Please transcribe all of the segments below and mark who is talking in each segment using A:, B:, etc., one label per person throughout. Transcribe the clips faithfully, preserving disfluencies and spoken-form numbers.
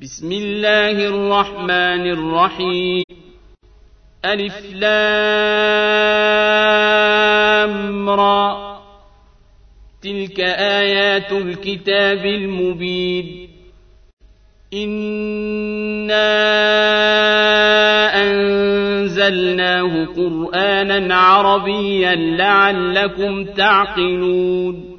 A: بسم الله الرحمن الرحيم. ألف لام را، تلك آيات الكتاب المبين. إنا أنزلناه قرآنا عربيا لعلكم تعقلون.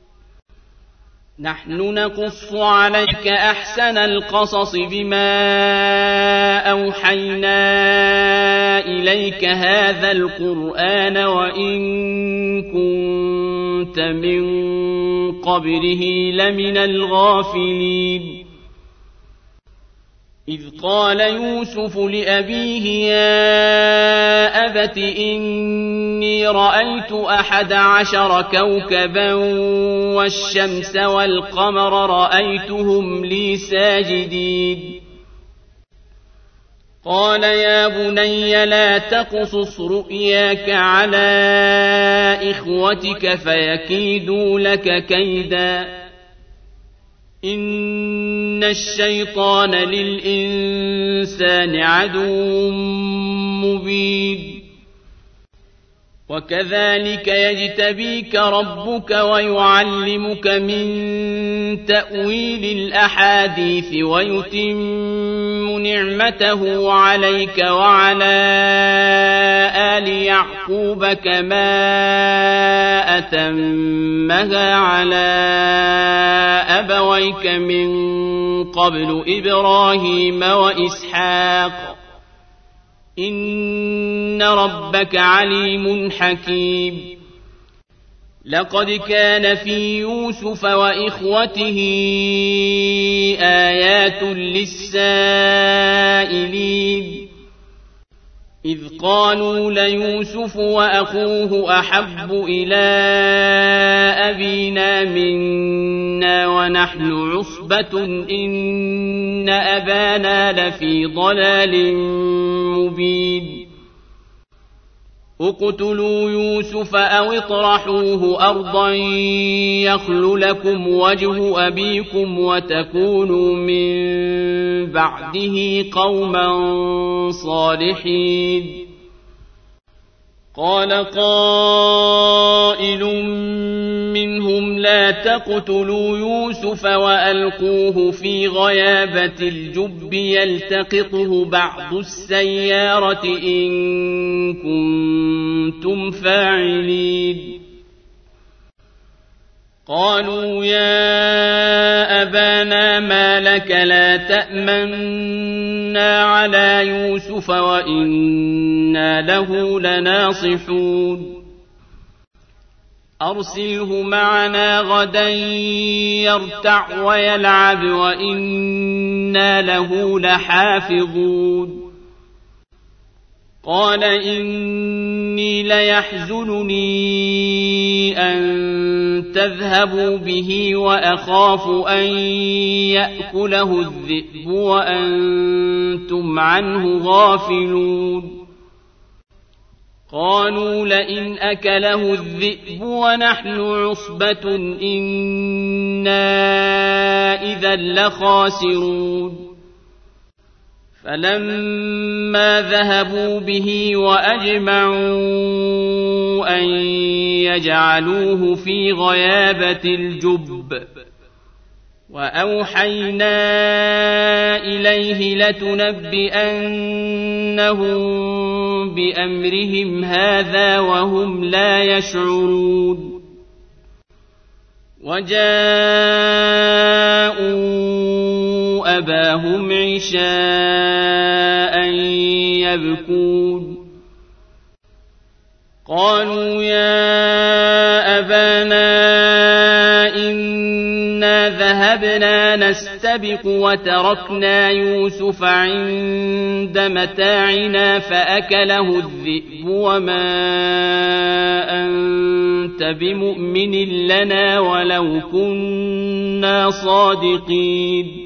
A: نحن نقص عليك أحسن القصص بما أوحينا إليك هذا القرآن وإن كنت من قبله لمن الغافلين. إذ قال يوسف لأبيه يا أبت إني رأيت أحد عشر كوكبا والشمس والقمر رأيتهم لي ساجدين. قال يا بني لا تقصص رؤياك على إخوتك فيكيدوا لك كيدا إن الشيطان للإنسان عدو مبين. وكذلك يجتبيك ربك ويعلمك من تأويل الأحاديث ويتم نعمته عليك وعلى آل يعقوب كما أتمها على أبويك من قبل إبراهيم وإسحاق إن ربك عليم حكيم. لقد كان في يوسف وإخوته آيات للسائلين إذ قالوا ليوسف وأخوه أحب إلى أبينا منا ونحن عصبة إن أبانا لفي ضلال مبين. اقتلوا يوسف أو اطرحوه أرضا يخل لكم وجه أبيكم وتكونوا من بعده قوما صالحين. قال قائل منهم لا تقتلوا يوسف وألقوه في غيابة الجب يلتقطه بعض السيارة إن كنتم فاعلين. قالوا يا أبانا ما لك لا تأمنا على يوسف وإنا له لناصحون. أرسله معنا غدا يرتع ويلعب وإنا له لحافظون. قال إني ليحزنني أن تذهبوا به وأخاف أن يأكله الذئب وأنتم عنه غافلون. قالوا لئن أكله الذئب ونحن عصبة إنا إذا لخاسرون. فلما ذهبوا به وأجمعوا أن يجعلوه في غيابة الجب وأوحينا إليه لتنبئنهم بأمرهم هذا وهم لا يشعرون. وجاءوا أباهم عشاء يبكون. قالوا يا أبانا إنا ذهبنا نستبق وتركنا يوسف عند متاعنا فأكله الذئب وما أنت بمؤمن لنا ولو كنا صادقين.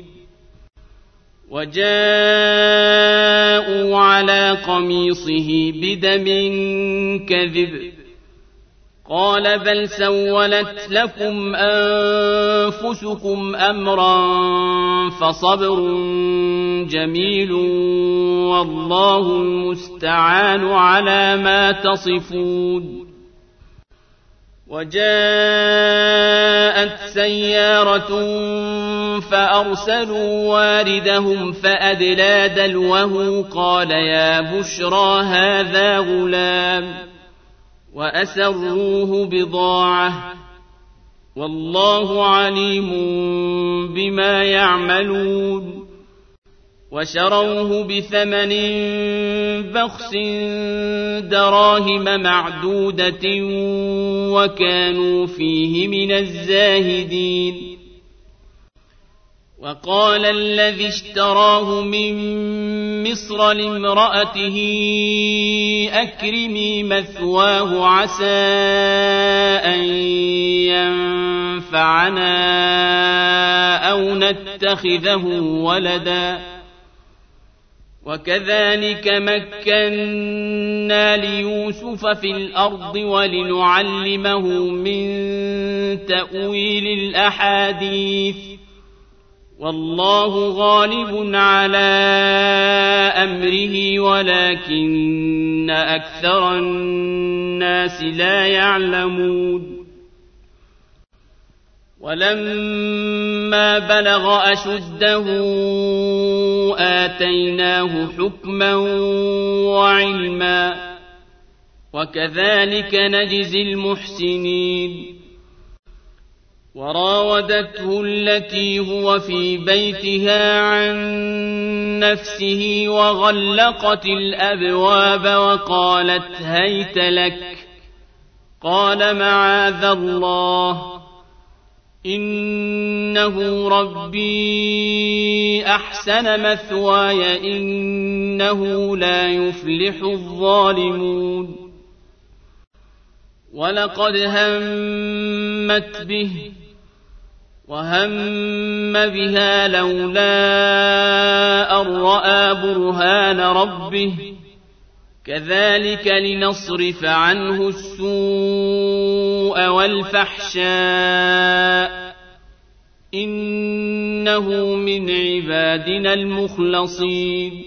A: وجاءوا على قميصه بدم كذب قال بل سولت لكم أنفسكم أمرا فصبر جميل والله المستعان على ما تصفون. وجاءت سيارة فأرسلوا واردهم فأدلى دلوه قال يا بشرى هذا غلام وأسروه بضاعة والله عليم بما يعملون. وشروه بثمن بخس دراهم معدودة وكانوا فيه من الزاهدين. وقال الذي اشتراه من مصر لامرأته أكرمي مثواه عسى أن ينفعنا أو نتخذه ولدا وكذلك مكنا ليوسف في الأرض ولنعلمه من تأويل الأحاديث والله غالب على أمره ولكن أكثر الناس لا يعلمون. ولما بلغ أشده آتيناه حكما وعلما وكذلك نجزي المحسنين. وراودته التي هو في بيتها عن نفسه وغلقت الأبواب وقالت هيت لك قال معاذ الله إنه ربي أحسن مثواي إنه لا يفلح الظالمون. ولقد همت به وهم بها لولا أن رأى برهان ربه كذلك لنصرف عنه السوء والفحشاء إنه من عبادنا المخلصين.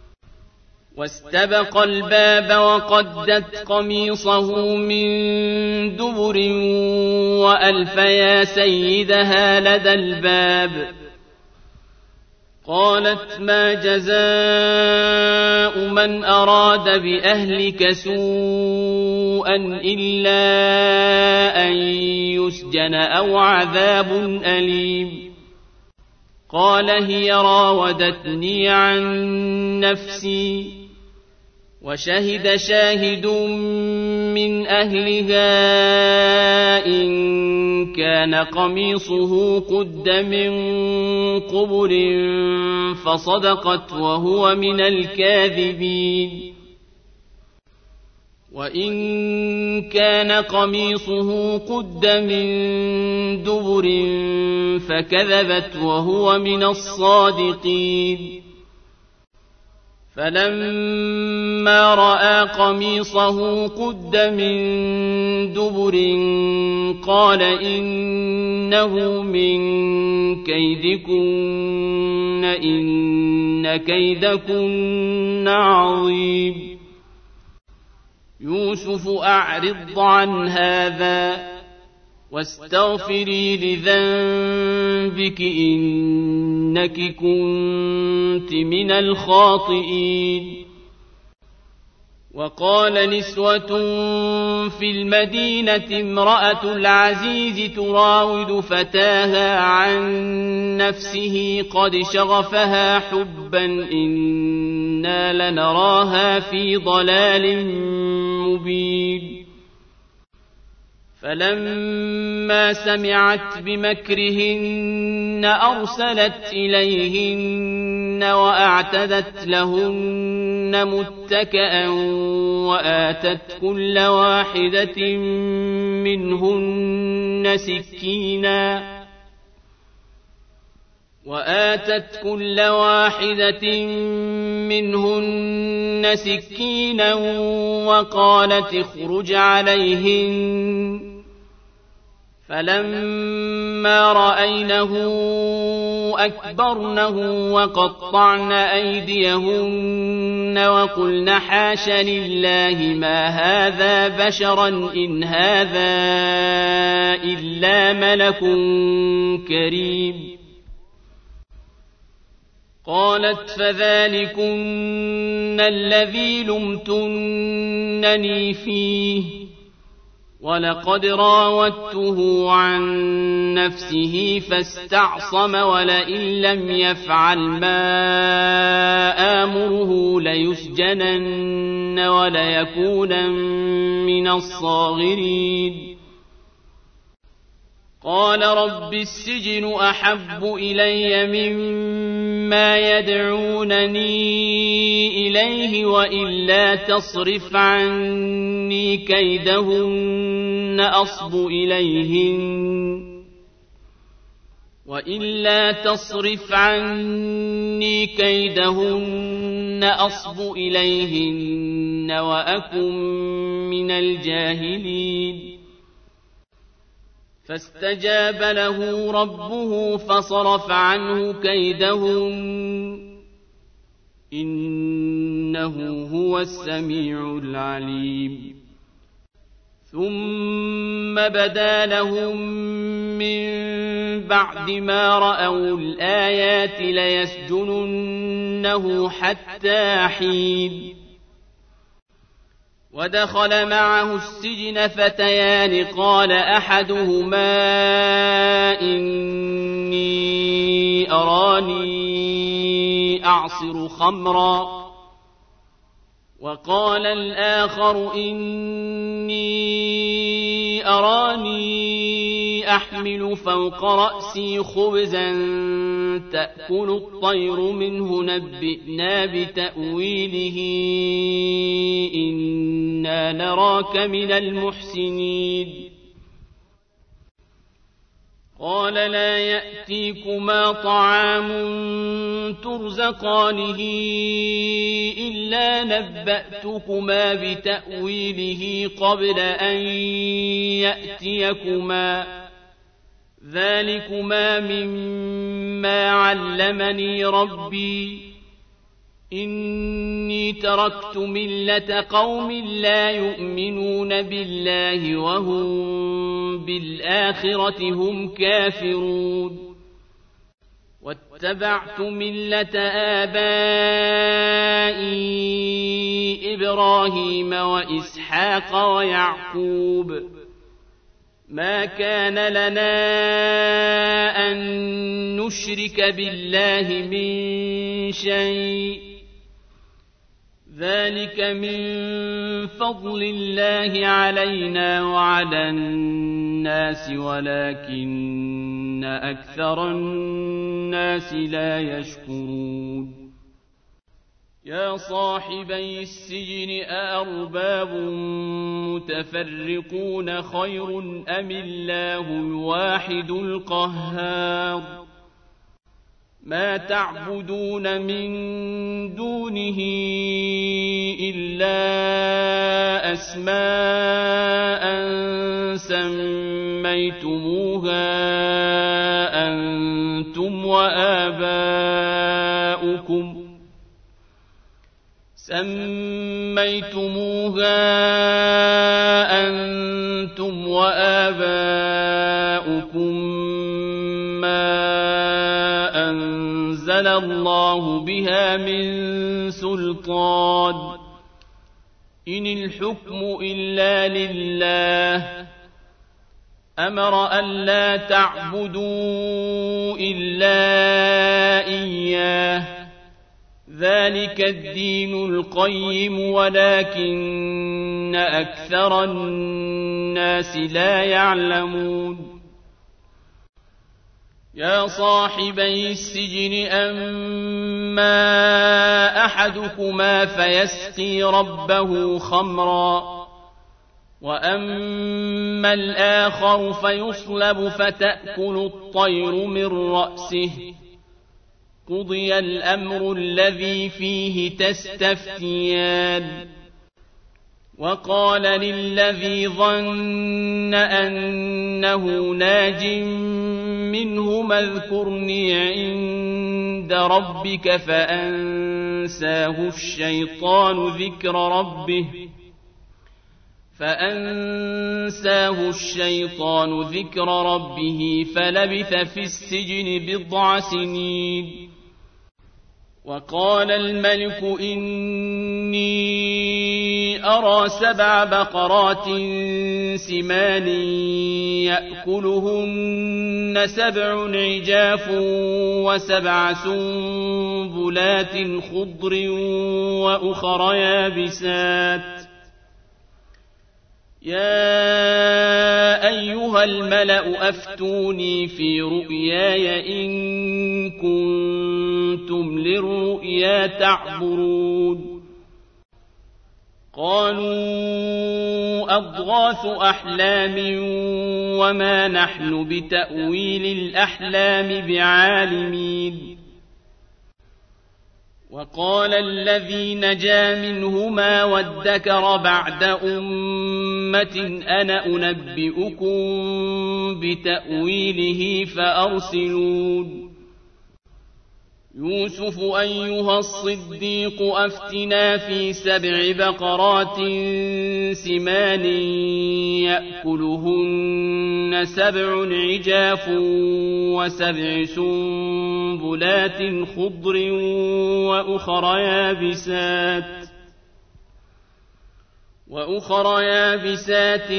A: واستبق الباب وقدت قميصه من دبر وألف يا سيدها لدى الباب قالت ما جزاء من أراد بأهلك سوءا إلا أن يسجن أو عذاب أليم. قال هي راودتني عن نفسي وشهد شاهد من أهلها إن كان قميصه قد من قبل فصدقت وهو من الكاذبين. وإن كان قميصه قد من دبر فكذبت وهو من الصادقين. فلما رأى قميصه قد من دبر قال إنه من كيدكن إن كيدكن عظيم. يوسف أعرض عن هذا واستغفري لذنبك إنك كنت من الخاطئين. وقال نسوة في المدينة امرأة العزيز تراود فتاها عن نفسه قد شغفها حبا إنا لنراها في ضلال مبين. فلما سمعت بمكرهن أرسلت إليهن وأعتدت لهن متكئا وآتت كل واحدة منهن سكينا وآتت كل واحدة منهن سكينا وقالت اخرج عليهن فلما رأينه أكبرنه وقطعن أيديهن وقلن حاش لله ما هذا بشرا إن هذا إلا ملك كريم. قالت فذلكن الذي لمتنني فيه ولقد راودته عن نفسه فاستعصم ولئن لم يفعل ما آمره ليسجنن وليكونن من الصاغرين. قال رب السجن أحب إلي مما يدعونني إليه وإلا تصرف عني كيدهن أصب إليهن وإلا تصرف عني كيدهن أصب إليهن وأكن من الجاهلين. فاستجاب له ربه فصرف عنه كيدهن إنه هو السميع العليم. ثم بدا لهم من بعد ما رأوا الآيات ليسجننه حتى حين. ودخل معه السجن فتيان قال أحدهما إني أراني أعصر خمرا وقال الآخر إني أراني أحمل فوق رأسي خبزا تأكل الطير منه نبئنا بتأويله إنا نراك من المحسنين. قال لا يأتيكما طعام ترزقانه إلا نبأتكما بتأويله قبل أن يأتيكما ذلكما مما علمني ربي إني تركت ملة قوم لا يؤمنون بالله وهم بالآخرة هم كافرون واتبعت ملة آبائي إبراهيم وإسحاق ويعقوب ما كان لنا أن نشرك بالله من شيء ذلك من فضل الله علينا وعلى الناس ولكن أكثر الناس لا يشكرون. يا صاحبي السجن أأرباب متفرقون خير أم الله الواحد القهار ما تعبدون من دونه إلا أسماء سميتموها أنتم وآباؤكم سميتموها أنتم وآباؤكم ما أنزل الله بها من سلطان إن الحكم إلا لله أمر ألا تعبدوا إلا إياه ذلك الدين القيم ولكن أكثر الناس لا يعلمون. يا صاحبي السجن أما أحدكما فيسقي ربه خمرا وأما الآخر فيصلب فتأكل الطير من رأسه قضي الأمر الذي فيه تستفتيان وقال للذي ظن أنه ناج منهما اذكرني عند ربك فأنساه الشيطان ذكر ربه فأنساه الشيطان ذكر ربه فلبث في السجن بضع سنين وقال الملك إني أرى سبع بقرات سمان يأكلهن سبع عجاف وسبع سنبلات خضر وأخر يابسات يا أيها الملأ أفتوني في رؤياي إن كنتم للرؤيا تعبرون قالوا أضغاث أحلام وما نحن بتأويل الأحلام بعالمين وقال الذي نجا منهما وادكر بعد أمة أنا أنبئكم بتأويله فأرسلون يوسف أيها الصديق أفتنا في سبع بقرات سمان يأكلهن سبع عجاف وسبع سنبلات خضر وأخر يابسات وأخر يابسات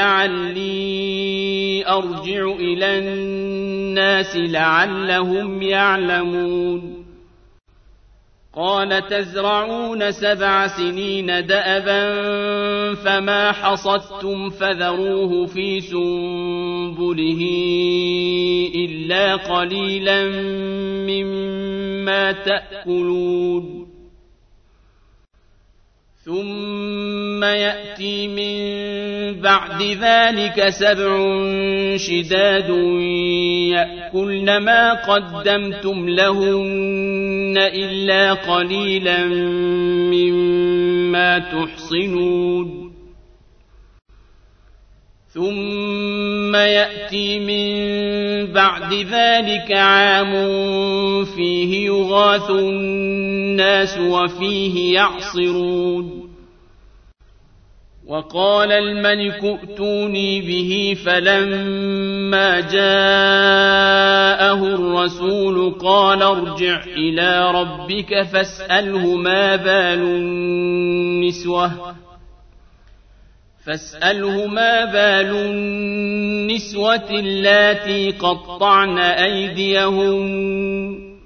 A: لعلي أرجع إلى الناس لعلهم يعلمون قال تزرعون سبع سنين دأبا فما حصدتم فذروه في سنبله إلا قليلا مما تأكلون ثم يأتي من بعد ذلك سبع شداد يأكلن ما قدمتم لهن إلا قليلا مما تحصنون ثم يأتي من بعد ذلك عام فيه يغاث الناس وفيه يعصرون وقال الملك ائتوني به فلما جاءه الرسول قال ارجع إلى ربك فاسأله ما بال النسوة فاسأله ما بال النسوة اللاتي قطعن أيديهن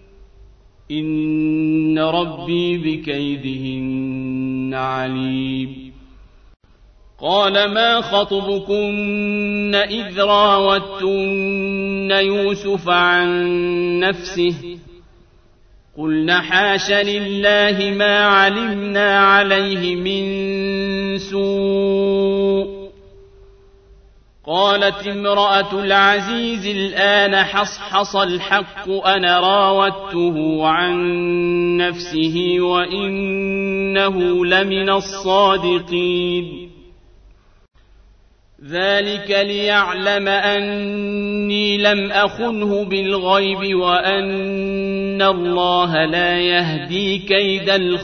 A: إن ربي بكيدهن عليم قال ما خطبكن إذ راوتن يوسف عن نفسه قلنا حاش لله ما علمنا عليه من سوء قالت امرأة العزيز الآن حصحص الحق أنا راودته عن نفسه وإنه لمن الصادقين ذلك ليعلم أني لم أخنه بالغيب وأن الله لا يهدي كيد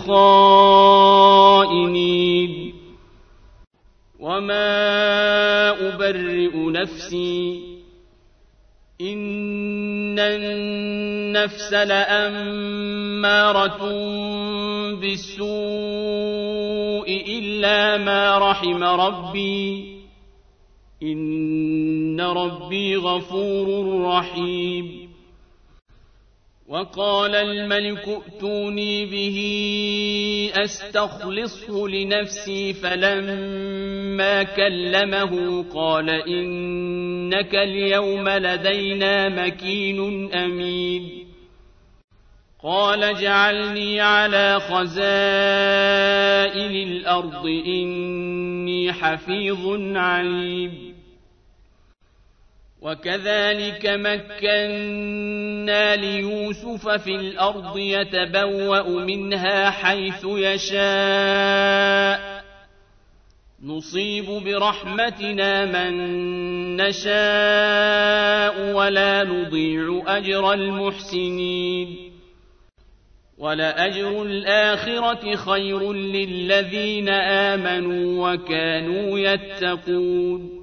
A: الخائنين وما أبرئ نفسي إن النفس لأمارة بالسوء إلا ما رحم ربي إن ربي غفور رحيم وقال الملك ائتوني به أستخلصه لنفسي فلما كلمه قال إنك اليوم لدينا مكين أمين قال اجعلني على خزائن الأرض إني حفيظ عليم وكذلك مكنا ليوسف في الأرض يتبوأ منها حيث يشاء نصيب برحمتنا من نشاء ولا نضيع أجر المحسنين ولأجر الآخرة خير للذين آمنوا وكانوا يتقون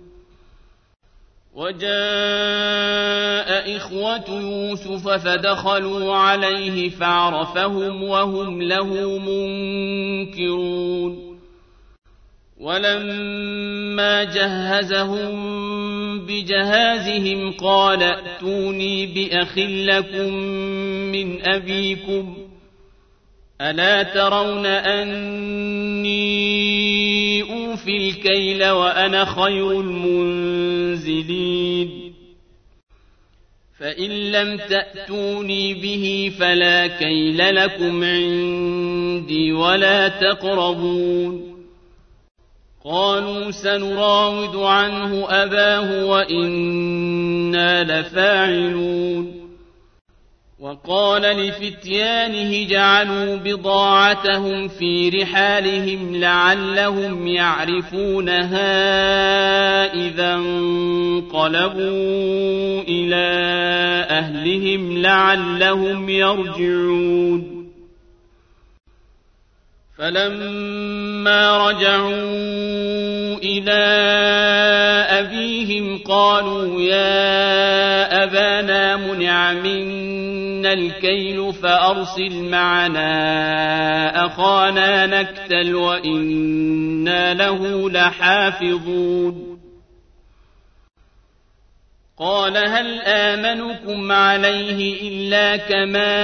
A: وجاء إخوة يوسف فدخلوا عليه فعرفهم وهم له منكرون ولما جهزهم بجهازهم قال ائتوني بأخ لكم من أبيكم ألا ترون أني أوفي الكيل وأنا خير المنزلين فإن لم تأتوني به فلا كيل لكم عندي ولا تقربون قالوا سنراود عنه أباه وإنا لفاعلون وقال لفتيانه جعلوا بضاعتهم في رحالهم لعلهم يعرفونها إذا انقلبوا إلى أهلهم لعلهم يرجعون فلما رجعوا إلى أبيهم قالوا يا أبانا منع منا الكيل فأرسل معنا أخانا نكتل وإنا له لحافظون قال هل آمنكم عليه إلا كما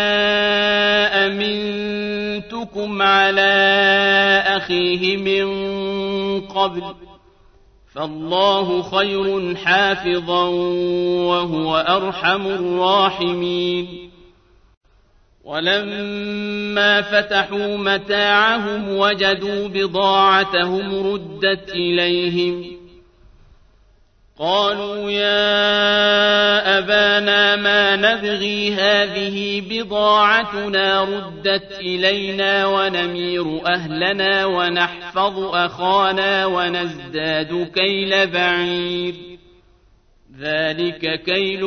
A: أمنتكم على أخيه من قبل فالله خير حافظا وهو أرحم الراحمين ولما فتحوا متاعهم وجدوا بضاعتهم ردت إليهم قالوا يا أبانا ما نبغي هذه بضاعتنا ردت إلينا ونمير أهلنا ونحفظ أخانا ونزداد كيل بعير ذلك كيل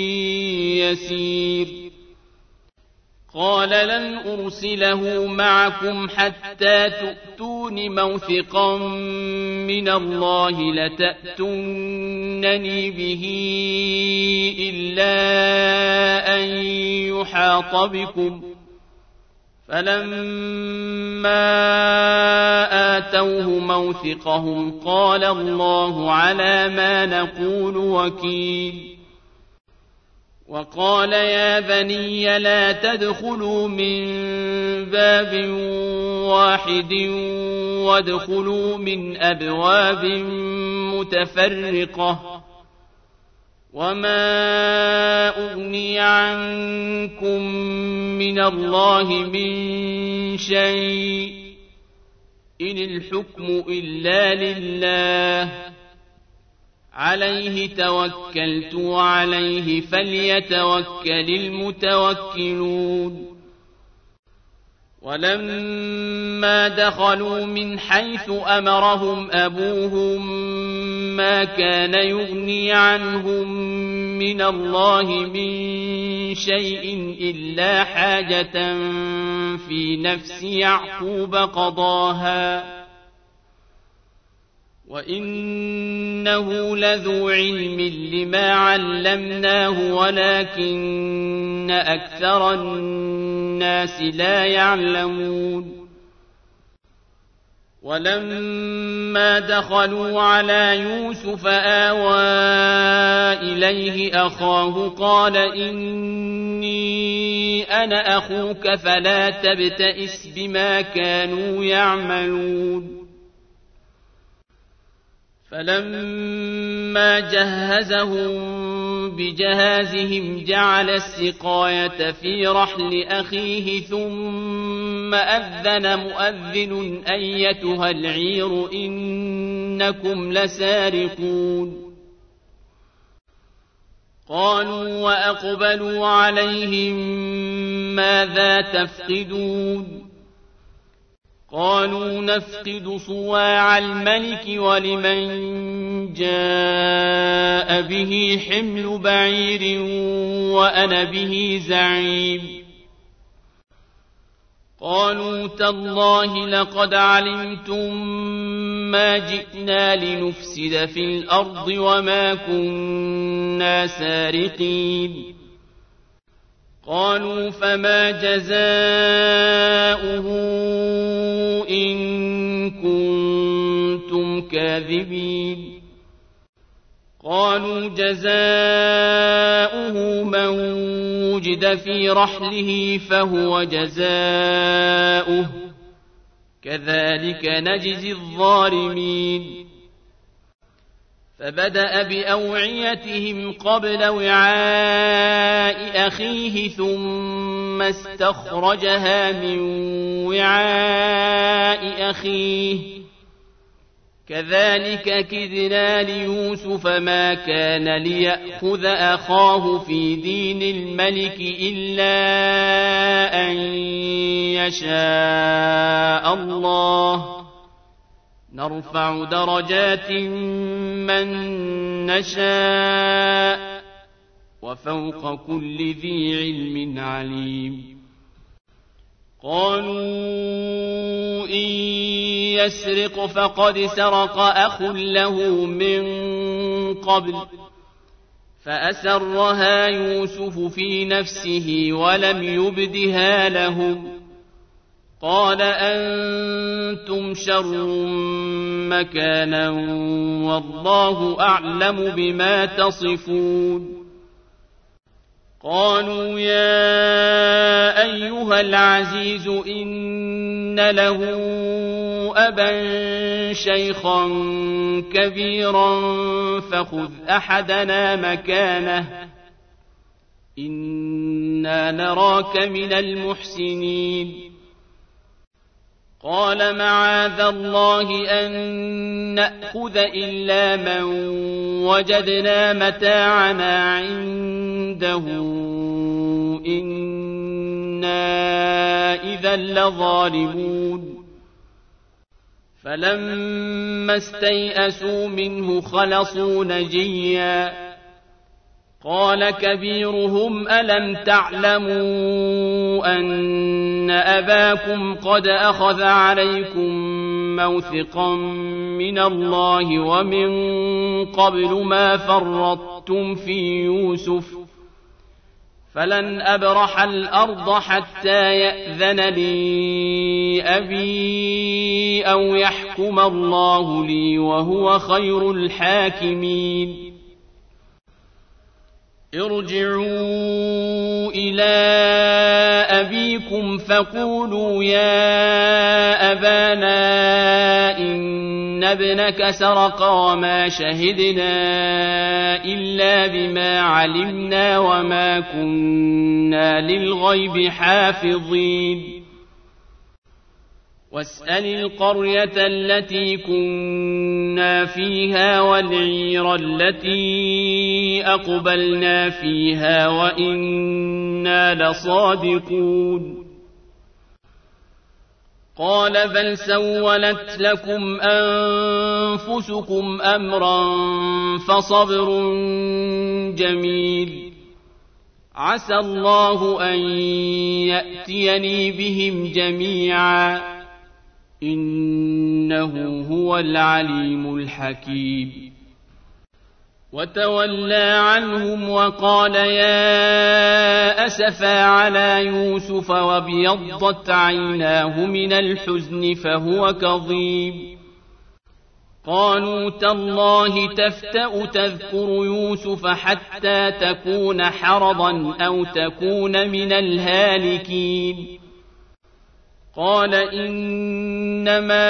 A: يسير قال لن أرسله معكم حتى تؤتون موثقا من الله لتأتونني به إلا أن يحاط بكم فلما آتوه موثقهم قال الله على ما نقول وكيل وقال يا بني لا تدخلوا من باب واحد وادخلوا من أبواب متفرقة وما أغني عنكم من الله من شيء إن الحكم إلا لله عليه توكلت وعليه فليتوكل المتوكلون ولما دخلوا من حيث أمرهم أبوهم ما كان يغني عنهم من الله من شيء إلا حاجة في نفس يعقوب قضاها وإنه لذو علم لما علمناه ولكن أكثر الناس لا يعلمون ولما دخلوا على يوسف آوى إليه أخاه قال إني أنا أخوك فلا تبتئس بما كانوا يعملون فلما جهزهم بجهازهم جعل السقاية في رحل أخيه ثم أذن مؤذن أيتها العير إنكم لسارقون قالوا وأقبلوا عليهم ماذا تفقدون قالوا نفقد صواع الملك ولمن جاء به حمل بعير وأنا به زعيم قالوا تالله لقد علمتم ما جئنا لنفسد في الأرض وما كنا سارقين قالوا فما جزاؤه إن كنتم كاذبين قالوا جزاؤه من وجد في رحله فهو جزاؤه كذلك نجزي الظالمين فبدأ بأوعيتهم قبل وعاء أخيه ثم استخرجها من وعاء أخيه كذلك كدنا ليوسف ما كان ليأخذ أخاه في دين الملك إلا أن يشاء الله نرفع درجات من نشاء وفوق كل ذي علم عليم قالوا إن يسرق فقد سرق أخ له من قبل فأسرها يوسف في نفسه ولم يبدها لهم قال أنتم شر مكانا والله أعلم بما تصفون قالوا يا أيها العزيز إن له أبا شيخا كبيرا فخذ أحدنا مكانه إنا نراك من المحسنين قال معاذ الله أن نأخذ إلا من وجدنا متاعنا عنده إنا إذا لظالمون فلما استيئسوا منه خلصوا نجيا قال كبيرهم ألم تعلموا أن أباكم قد أخذ عليكم موثقا من الله ومن قبل ما فرطتم في يوسف فلن أبرح الأرض حتى يأذن لي أبي أو يحكم الله لي وهو خير الحاكمين ارجعوا إلى أبيكم فقولوا يا أبانا إن ابنك سرق وما شهدنا إلا بما علمنا وما كنا للغيب حافظين واسأل القرية التي كنا فيها والعير التي أقبلنا فيها وإنا لصادقون قال بل سولت لكم أنفسكم أمرا فصبر جميل عسى الله أن يأتيني بهم جميعا إنه هو العليم الحكيم وتولى عنهم وقال يا أسفا على يوسف وابيضت عيناه من الحزن فهو كظيم قالوا تالله تفتأ تذكر يوسف حتى تكون حرضا أو تكون من الهالكين قال إنما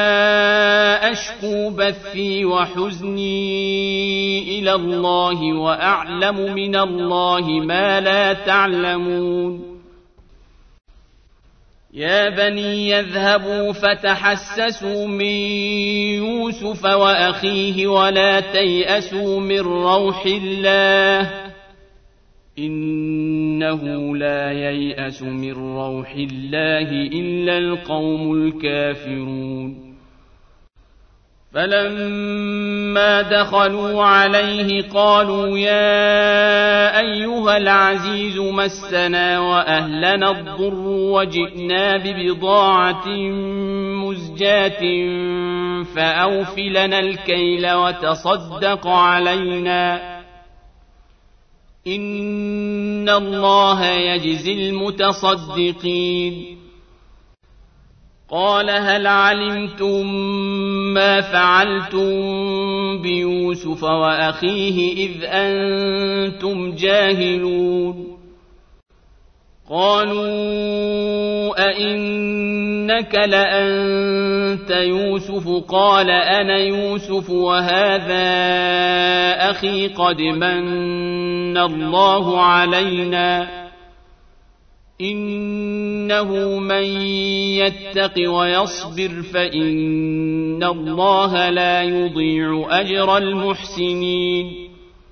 A: أشكو بثي وحزني إلى الله وأعلم من الله ما لا تعلمون يا بني يذهبوا فتحسسوا من يوسف وأخيه ولا تيأسوا من روح الله إنه لا ييأس من روح الله إلا القوم الكافرون فلما دخلوا عليه قالوا يا أيها العزيز مسنا وأهلنا الضر وجئنا ببضاعة مزجاة فأوف لنا الكيل وتصدق علينا إن الله يجزي المتصدقين قال هل علمتم ما فعلتم بيوسف وأخيه إذ أنتم جاهلون قالوا أئنك لأنت يوسف قال أنا يوسف وهذا أخي قد من الله علينا إنه من يتق ويصبر فإن الله لا يضيع أجر المحسنين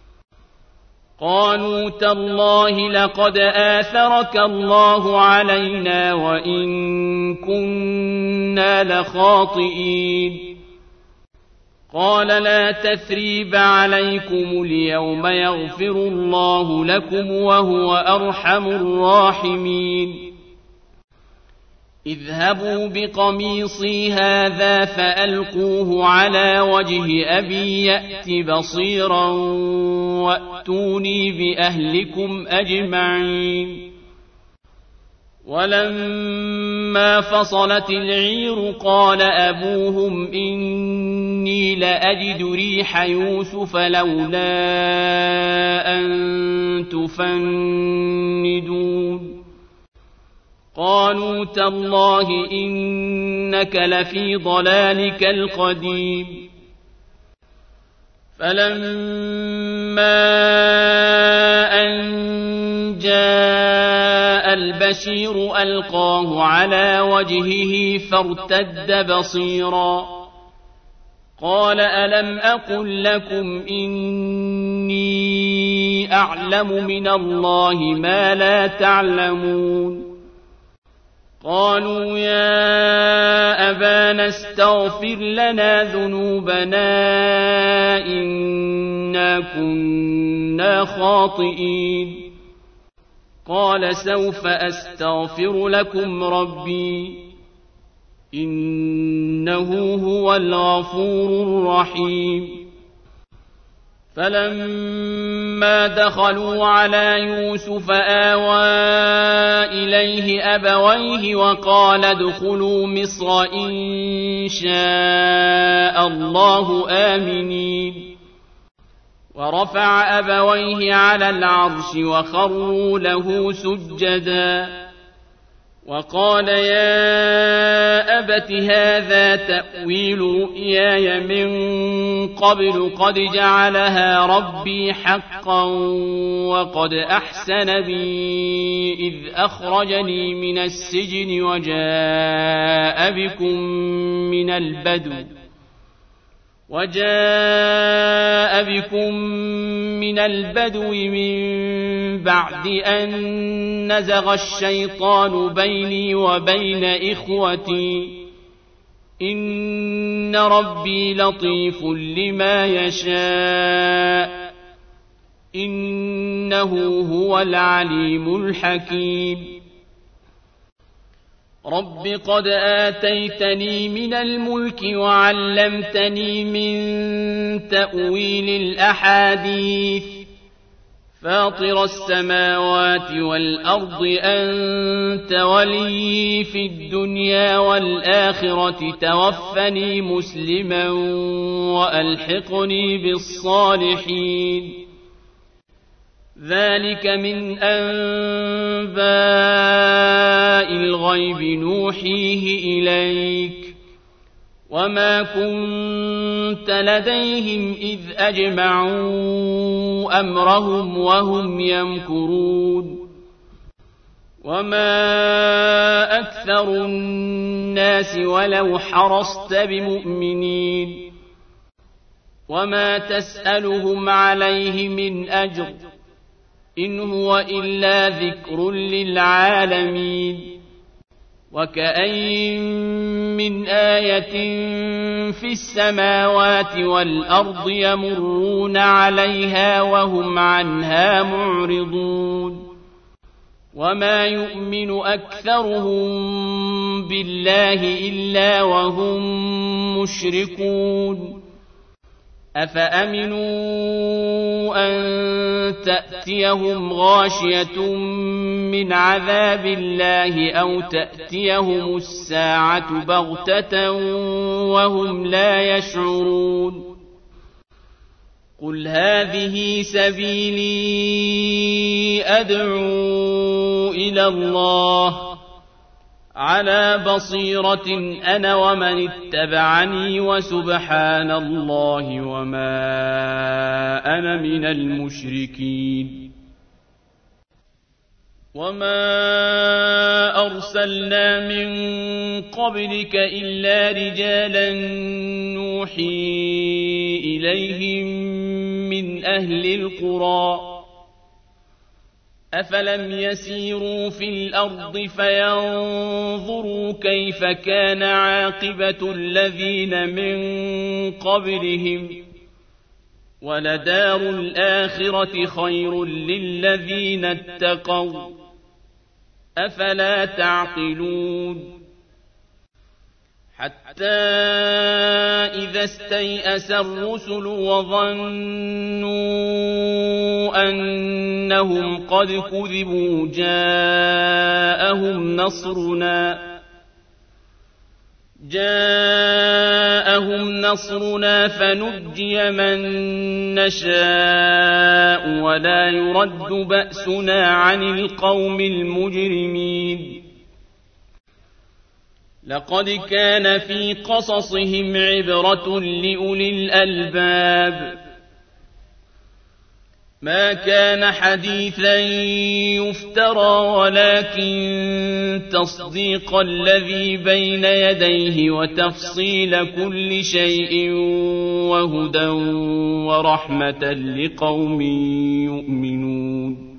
A: قالوا تالله لقد آثرك الله علينا وإن كنا لخاطئين قال لا تثريب عليكم اليوم يغفر الله لكم وهو أرحم الراحمين اذهبوا بقميصي هذا فألقوه على وجه أبي يأت بصيرا وأتوني بأهلكم أجمعين ولما فصلت العير قال أبوهم إني لأجد ريح يوسف لولا أن تفندون قالوا تالله إنك لفي ضلالك القديم فلما أن جاء البشير ألقاه على وجهه فارتد بصيرا قال ألم أقل لكم إني أعلم من الله ما لا تعلمون قالوا يا أبانا استغفر لنا ذنوبنا إنا كنا خاطئين قال سوف أستغفر لكم ربي إنه هو الغفور الرحيم فلما دخلوا على يوسف آوى إليه أبويه وقال ادخلوا مصر إن شاء الله آمنين ورفع أبويه على العرش وخروا له سجدا وقال يا أبت هذا تأويل رؤياي من قبل قد جعلها ربي حقا وقد أحسن بي إذ أخرجني من السجن وجاء بكم من البدو وجاء بكم من البدو من بعد أن نزغ الشيطان بيني وبين إخوتي إن ربي لطيف لما يشاء إنه هو العليم الحكيم رب قد آتيتني من الملك وعلمتني من تأويل الأحاديث فاطر السماوات والأرض أنت ولي في الدنيا والآخرة توفني مسلما وألحقني بالصالحين ذلك من أنباء الغيب نوحيه إليك وما كنت لديهم إذ أجمعوا أمرهم وهم يمكرون وما أكثر الناس ولو حرصت بمؤمنين وما تسألهم عليه من أجر إن هو إلا ذكر للعالمين وكأين من آية في السماوات والأرض يمرون عليها وهم عنها معرضون وما يؤمن أكثرهم بالله إلا وهم مشركون أفأمنوا أن تأتيهم غاشية من عذاب الله أو تأتيهم الساعة بغتة وهم لا يشعرون قل هذه سبيلي أدعو إلى الله على بصيرة أنا ومن اتبعني وسبحان الله وما أنا من المشركين وما أرسلنا من قبلك إلا رجالا نوحي إليهم من أهل القرى أفلم يسيروا في الأرض فينظروا كيف كان عاقبة الذين من قبلهم ولدار الآخرة خير للذين اتقوا أفلا تعقلون حتى إذا استيأس الرسل وظنوا أنهم قد كذبوا جاءهم نصرنا جاءهم نصرنا فنجي من نشاء ولا يرد بأسنا عن القوم المجرمين لقد كان في قصصهم عبرة لأولي الألباب ما كان حديثا يفترى ولكن تصديق الذي بين يديه وتفصيل كل شيء وهدى ورحمة لقوم يؤمنون